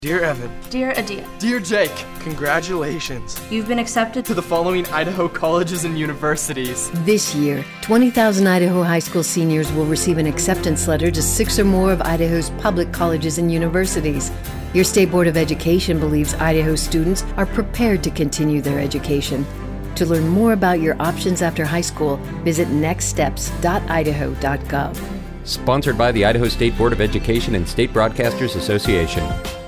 Dear Evan. Dear Adia. Dear Jake. Congratulations. You've been accepted to the following Idaho colleges and universities. This year, 20,000 Idaho high school seniors will receive an acceptance letter to 6 or more of Idaho's public colleges and universities. Your State Board of Education believes Idaho students are prepared to continue their education. To learn more about your options after high school, visit nextsteps.idaho.gov. Sponsored by the Idaho State Board of Education and State Broadcasters Association.